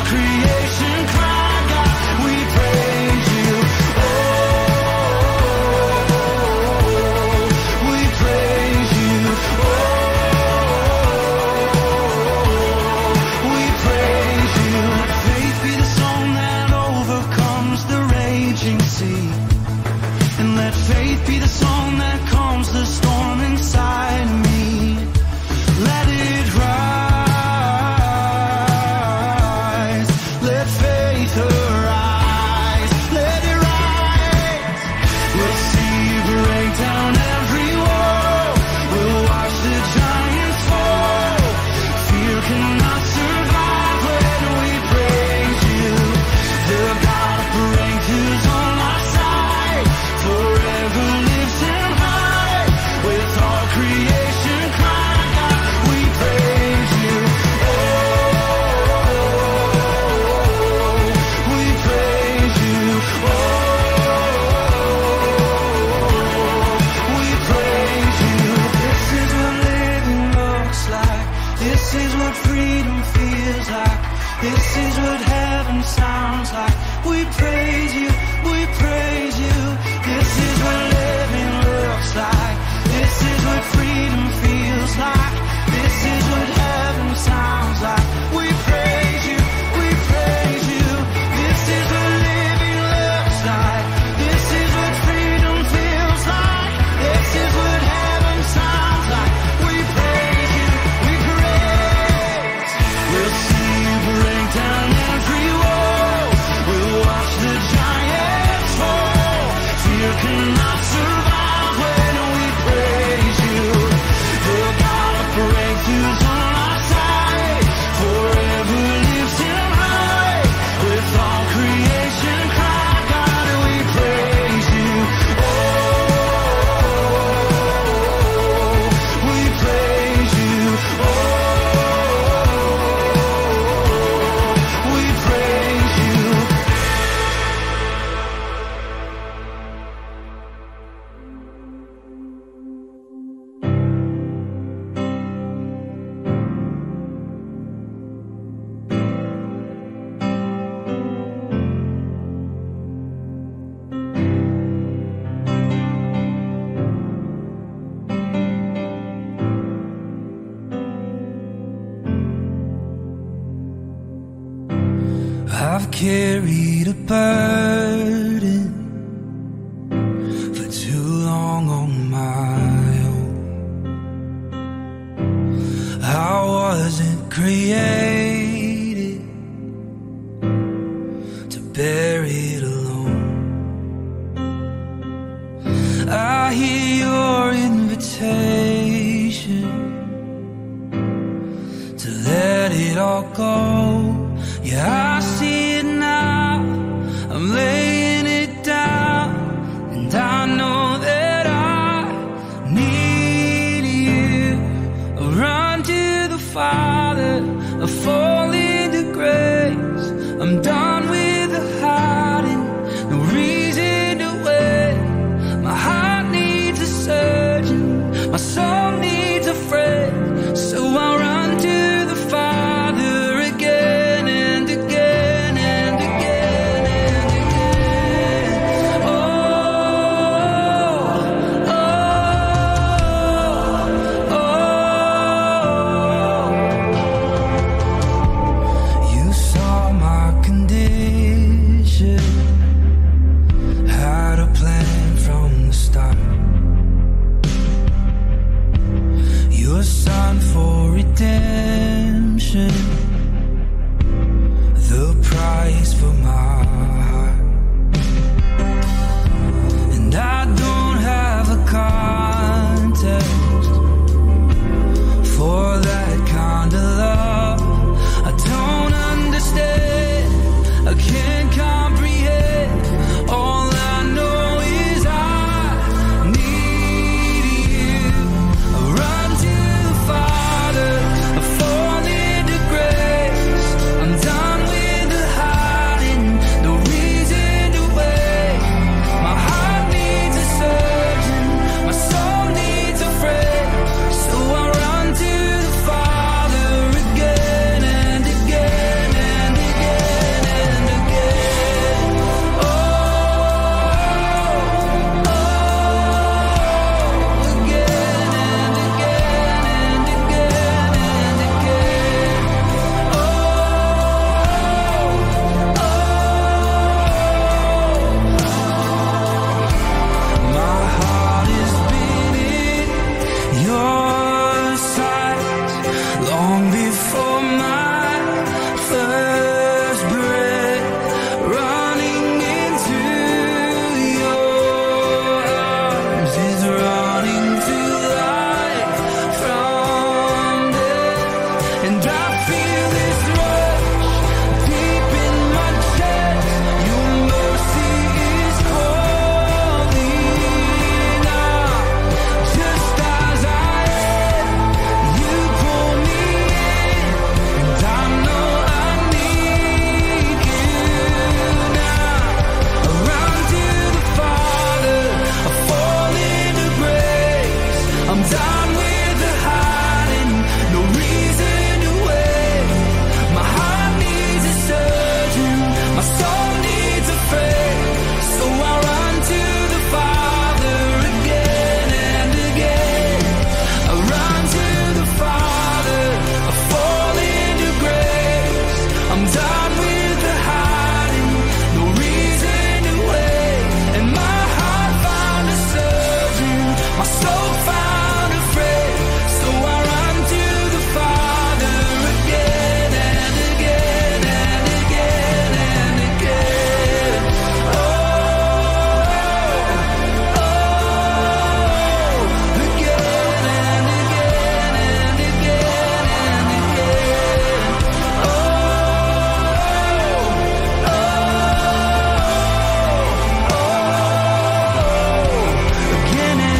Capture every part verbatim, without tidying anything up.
creation cry, God, we praise you. Oh, we praise you. Oh, we praise you. Faith be the song that overcomes the raging sea, and let faith be the song that calms the storm inside me. Let it rise, let faith arise, let it rise. We'll see you break down every wall, we'll watch the giants fall. Fear cannot survive when we praise you. The God of breakthroughs on our side, forever lives in high. With all creation cry, God, we praise you. Oh, we praise you. Oh, we praise you. This is what living looks like. This is what freedom feels like. This is what heaven sounds like. We praise you, we praise you. This is what living looks like. This is what freedom feels like. This is what heaven sounds like. We praise you, we praise you. This is what living looks like. This is what freedom feels like. This is what heaven sounds like. We praise you, we praise. We'll see you break down every wall, we'll watch the giants fall. Fear cannot survive when we praise you. The God of breakthroughs on our side, forever lives in high. With all creation cry, God, we praise you. Oh, we praise you. Oh, we praise you. I've carried a burden for too long on my own. I wasn't created to bear it alone. I hear your invitation to let it all go. Yeah, I see it now, I'm laying it down, and I know that I need you. I run to the Father, I fall into grace. I'm done with the hiding, no reason to wait. My heart needs a surgeon, my soul needs a friend, so I run to the Father again. My soul needs a friend, so I run to the Father again and again. I run to the Father, I fall into grace. I'm done with the hiding, no reason to wait. And my heart found a surgeon, my soul found a friend. So I run to the Father again and again and again and again. Oh, oh, again and again and again and again. Oh, oh, oh, again and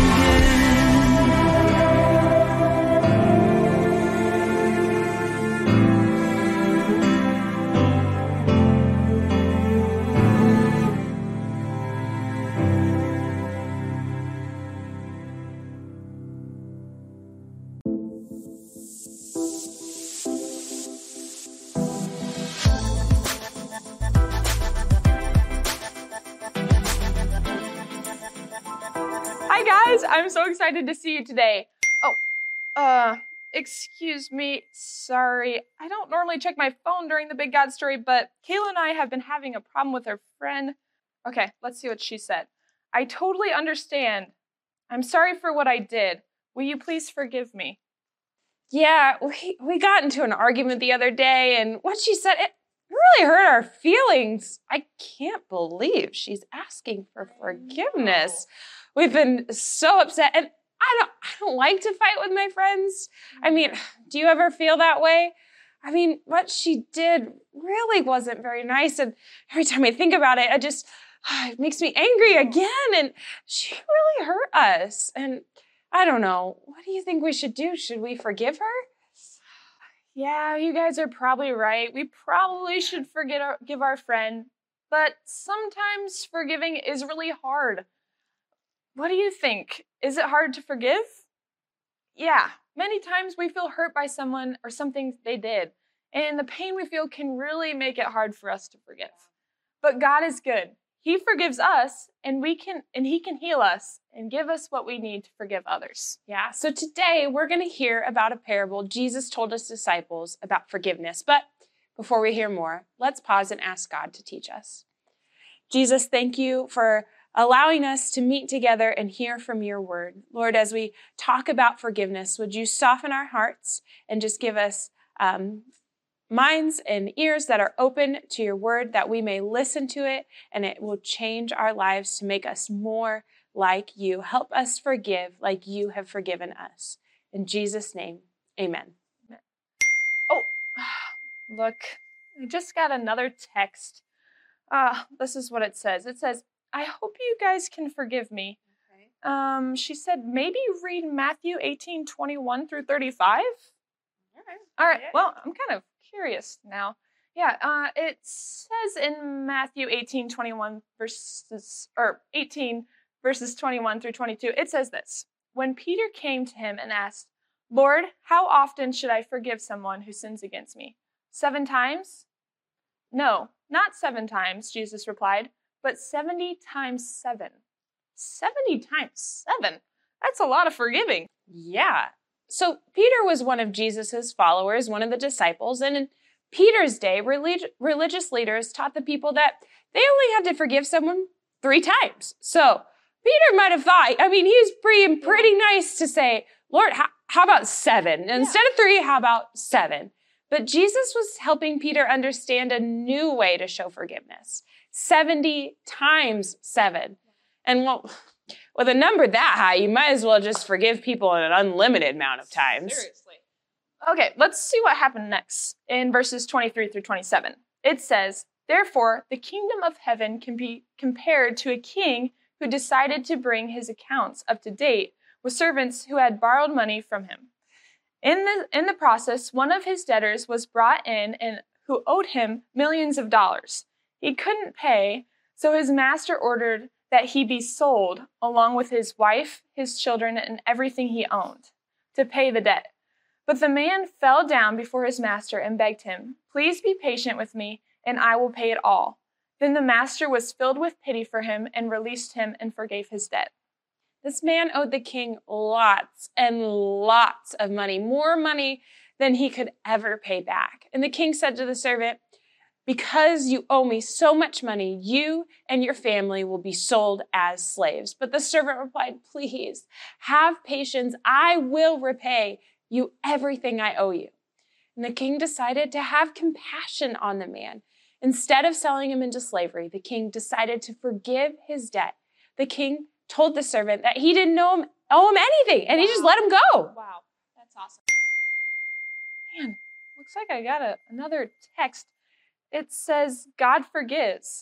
Hi guys, I'm so excited to see you today. Oh, uh, excuse me, sorry. I don't normally check my phone during the Big God story, but Kayla and I have been having a problem with her friend. Okay, let's see what she said. I totally understand. I'm sorry for what I did. Will you please forgive me? Yeah, we, we got into an argument the other day, and what she said, it really hurt our feelings. I can't believe she's asking for forgiveness. We've been so upset, and I don't, I don't like to fight with my friends. I mean, do you ever feel that way? I mean, what she did really wasn't very nice, and every time I think about it, I just, it makes me angry again, and she really hurt us, and I don't know. What do you think we should do? Should we forgive her? Yeah, you guys are probably right. We probably should forget our, give our friend, but sometimes forgiving is really hard. What do you think? Is it hard to forgive? Yeah, many times we feel hurt by someone or something they did, and the pain we feel can really make it hard for us to forgive. But God is good. He forgives us, and we can, and He can heal us and give us what we need to forgive others. Yeah, so today we're going to hear about a parable Jesus told His disciples about forgiveness. But before we hear more, let's pause and ask God to teach us. Jesus, thank you for allowing us to meet together and hear from your word. Lord, as we talk about forgiveness, would you soften our hearts and just give us um, minds and ears that are open to your word, that we may listen to it, and it will change our lives to make us more like you. Help us forgive like you have forgiven us. In Jesus' name, amen. Oh, look, I just got another text. Uh, this is what it says. It says, I hope you guys can forgive me. Okay. Um, she said, maybe read Matthew eighteen, twenty-one through thirty-five. All right. All right. Yeah. Well, I'm kind of curious now. Yeah, uh, it says in Matthew eighteen, twenty-one verses, or eighteen verses twenty-one through twenty-two, it says this. When Peter came to him and asked, Lord, how often should I forgive someone who sins against me? Seven times? No, not seven times, Jesus replied, but seventy times seven. seventy times seven? That's a lot of forgiving. Yeah. So Peter was one of Jesus's followers, one of the disciples, and in Peter's day, relig- religious leaders taught the people that they only had to forgive someone three times. So Peter might have thought, I mean, he was pretty, pretty nice to say, Lord, how, how about seven? And yeah. Instead of three, how about seven? But Jesus was helping Peter understand a new way to show forgiveness. seventy times seven. And well, with a number that high, you might as well just forgive people an unlimited amount of times. Seriously. Okay, let's see what happened next in verses twenty-three through twenty-seven. It says, therefore, the kingdom of heaven can be compared to a king who decided to bring his accounts up to date with servants who had borrowed money from him. In the, in the process, one of his debtors was brought in and who owed him millions of dollars. He couldn't pay, so his master ordered that he be sold along with his wife, his children, and everything he owned to pay the debt. But the man fell down before his master and begged him, please be patient with me, and I will pay it all." Then the master was filled with pity for him and released him and forgave his debt. This man owed the king lots and lots of money, more money than he could ever pay back. And the king said to the servant, "Because you owe me so much money, you and your family will be sold as slaves." But the servant replied, "Please, have patience. I will repay you everything I owe you." And the king decided to have compassion on the man. Instead of selling him into slavery, the king decided to forgive his debt. The king told the servant that he didn't know him, owe him anything, and Wow. he just let him go. Wow, that's awesome. Man, looks like I got a, another text. It says, God forgives.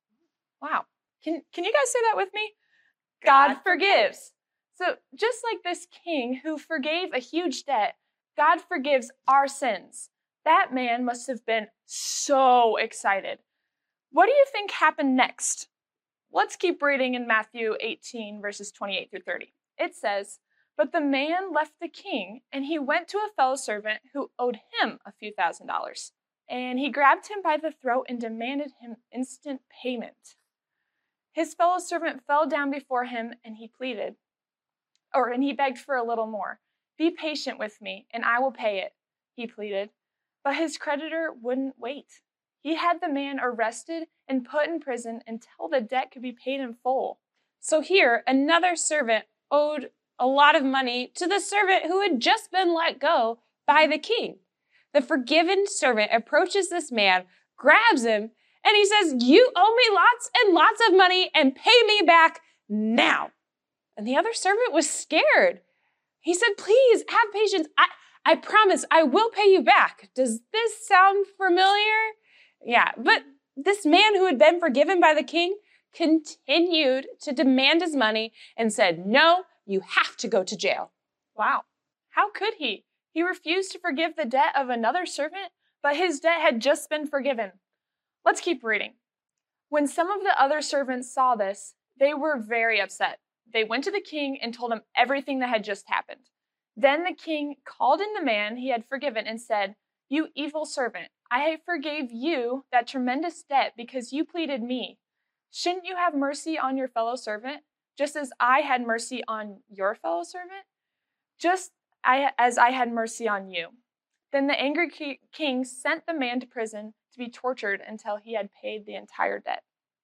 Wow. Can, can you guys say that with me? God, God forgives. So just like this king who forgave a huge debt, God forgives our sins. That man must have been so excited. What do you think happened next? Let's keep reading in Matthew eighteen, verses twenty-eight through thirty. It says, "But the man left the king, and he went to a fellow servant who owed him a few thousand dollars. And he grabbed him by the throat and demanded him instant payment. His fellow servant fell down before him, and he pleaded, or and he begged for a little more. 'Be patient with me, and I will pay it,' he pleaded. But his creditor wouldn't wait. He had the man arrested and put in prison until the debt could be paid in full." So here, another servant owed a lot of money to the servant who had just been let go by the king. The forgiven servant approaches this man, grabs him, and he says, "You owe me lots and lots of money, and pay me back now." And the other servant was scared. He said, "Please have patience. I, I promise I will pay you back." Does this sound familiar? Yeah, but this man who had been forgiven by the king continued to demand his money and said, "No, you have to go to jail." Wow. How could he? He refused to forgive the debt of another servant, but his debt had just been forgiven. Let's keep reading. When some of the other servants saw this, they were very upset. They went to the king and told him everything that had just happened. Then the king called in the man he had forgiven and said, "You evil servant, I forgave you that tremendous debt because you pleaded me. Shouldn't you have mercy on your fellow servant, just as I had mercy on your fellow servant? Just I, as I had mercy on you." Then the angry ki- king sent the man to prison to be tortured until he had paid the entire debt.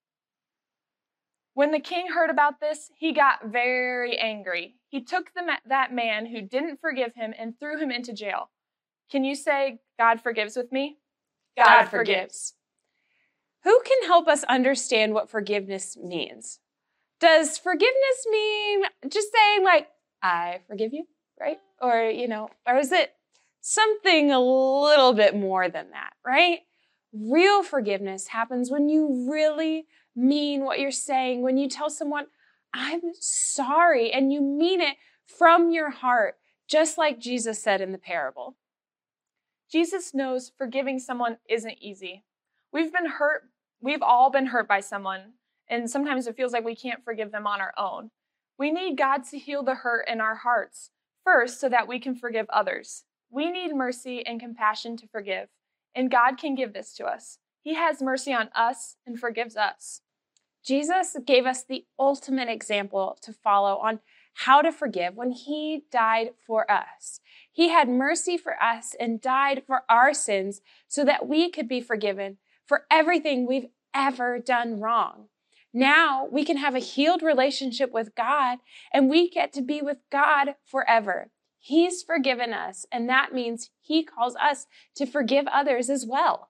When the king heard about this, he got very angry. He took the ma- that man who didn't forgive him and threw him into jail. Can you say, "God forgives" with me? God, God forgives. Who can help us understand what forgiveness means? Does forgiveness mean just saying like, "I forgive you," right? Or, you know, or is it something a little bit more than that, right? Real forgiveness happens when you really mean what you're saying, when you tell someone, "I'm sorry," and you mean it from your heart, just like Jesus said in the parable. Jesus knows forgiving someone isn't easy. We've been hurt. We've all been hurt by someone, and sometimes it feels like we can't forgive them on our own. We need God to heal the hurt in our hearts first so that we can forgive others. We need mercy and compassion to forgive, and God can give this to us. He has mercy on us and forgives us. Jesus gave us the ultimate example to follow on how to forgive when he died for us. He had mercy for us and died for our sins so that we could be forgiven for everything we've ever done wrong. Now we can have a healed relationship with God, and we get to be with God forever. He's forgiven us, and that means he calls us to forgive others as well.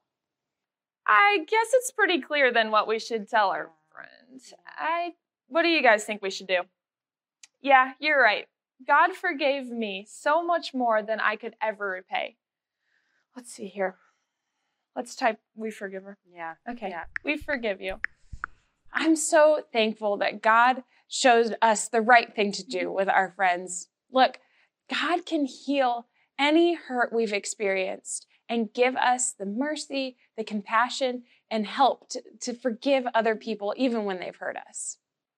I guess it's pretty clear then what we should tell our friends. I, what do you guys think we should do? Yeah, you're right. God forgave me so much more than I could ever repay. Let's see here. Let's type, "We forgive her." Yeah. Okay. Yeah. We forgive you. I'm so thankful that God shows us the right thing to do with our friends. Look, God can heal any hurt we've experienced and give us the mercy, the compassion, and help to, to forgive other people even when they've hurt us.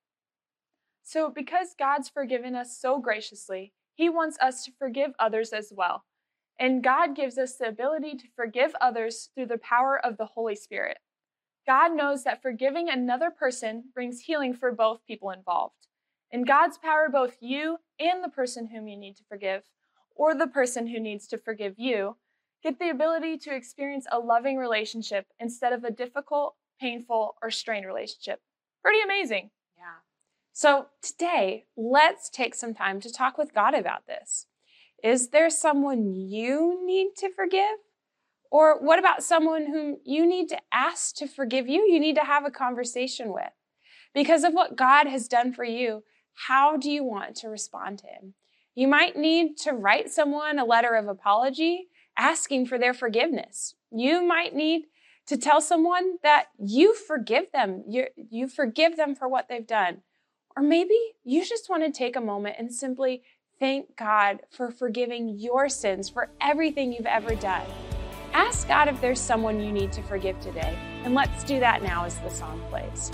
So because God's forgiven us so graciously, he wants us to forgive others as well. And God gives us the ability to forgive others through the power of the Holy Spirit. God knows that forgiving another person brings healing for both people involved. In God's power, both you and the person whom you need to forgive, or the person who needs to forgive you, get the ability to experience a loving relationship instead of a difficult, painful, or strained relationship. Pretty amazing. Yeah. So today, let's take some time to talk with God about this. Is there someone you need to forgive? Or what about someone whom you need to ask to forgive you? You need to have a conversation with. Because of what God has done for you, how do you want to respond to him? You might need to write someone a letter of apology, asking for their forgiveness. You might need to tell someone that you forgive them. You, you forgive them for what they've done. Or maybe you just want to take a moment and simply thank God for forgiving your sins, for everything you've ever done. Ask God if there's someone you need to forgive today. And let's do that now as the song plays.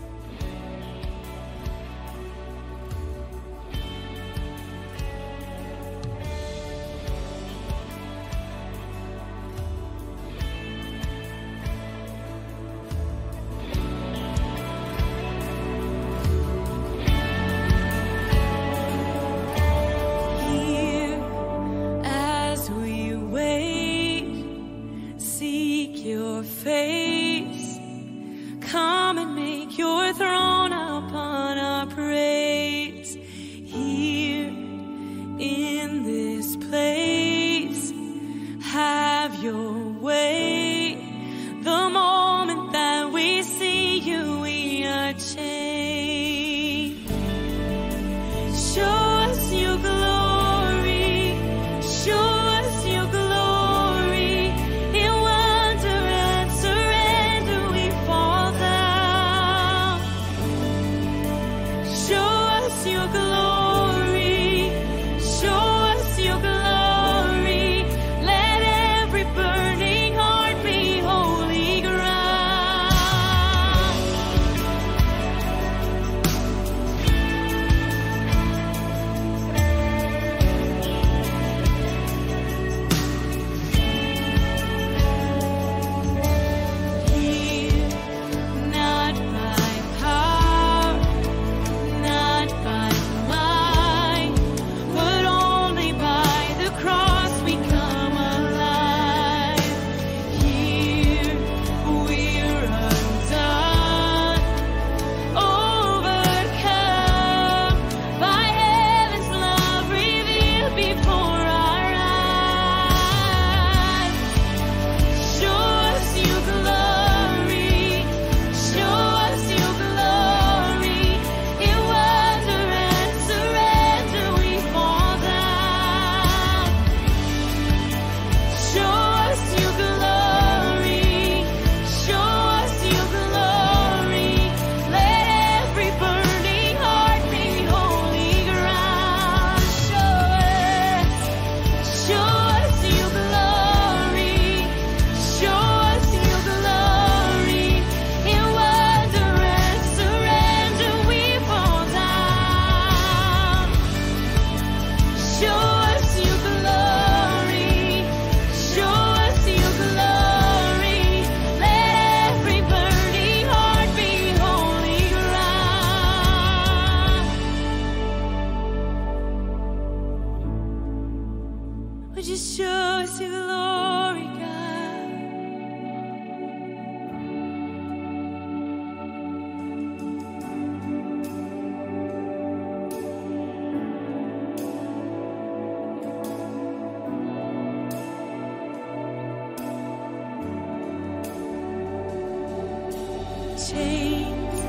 Chains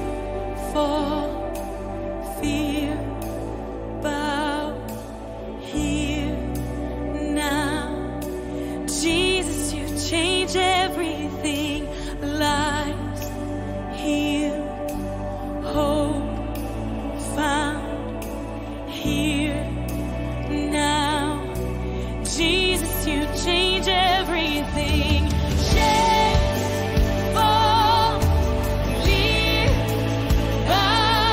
fall, fear bow here now. Jesus, you change everything. Lives healed, hope found here now. Jesus, you change everything. Chains fall, fear bow.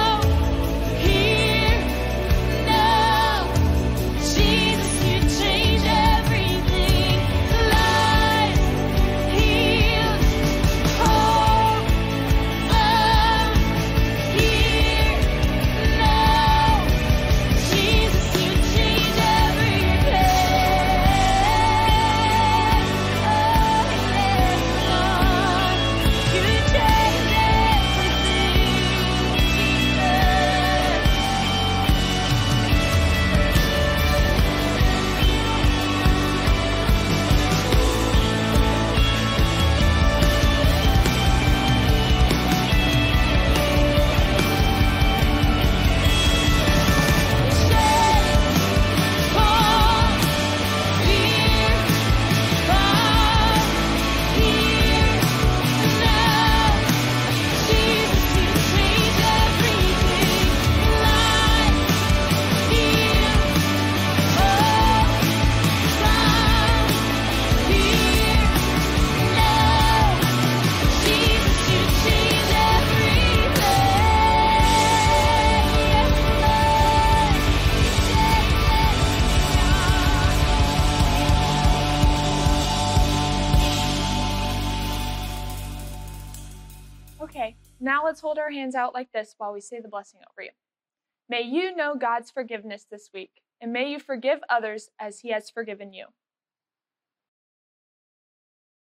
Okay, now let's hold our hands out like this while we say the blessing over you. May you know God's forgiveness this week, and may you forgive others as he has forgiven you.